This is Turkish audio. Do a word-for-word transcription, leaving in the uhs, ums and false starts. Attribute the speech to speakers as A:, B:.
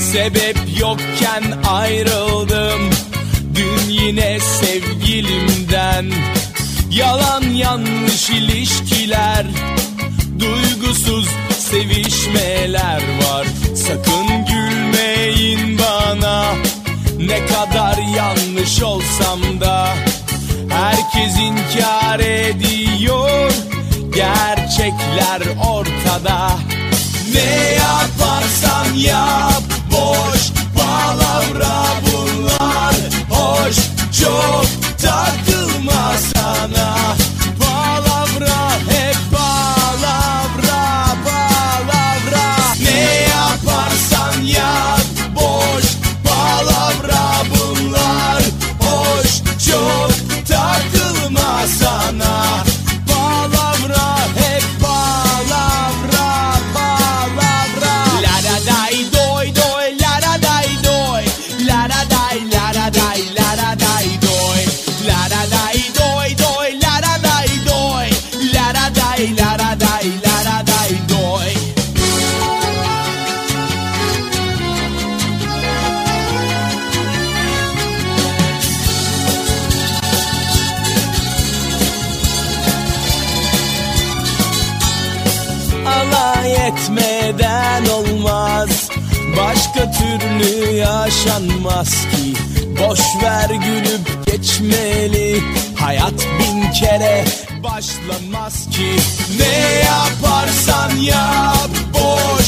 A: Sebep yokken ayrıldım dün yine sevgilimden. Yalan yanlış ilişkiler, duygusuz sevişmeler var. Sakın gülmeyin bana, ne kadar yanlış olsam da. Herkes inkar ediyor, gerçekler ortada. Ne yaparsan yap, boş palavra bunlar. Hoş, çok takılma sana. Palavra, hep palavra, palavra. Ne yaparsan yap, boş palavra bunlar. Hoş, çok takılma sana. Palavra, hep palavra, palavra. La da day doy doy, la da day doy. La da day, la da day, la da day doy. La da day doy doy, la da day doy. La da day, la da day, la da day doy. Alay etmeden olmaz, başka türlü yaşanmaz ki. Boş ver gülüp geçmeli, hayat bin kere başlamaz ki. Ne yaparsan yap, boş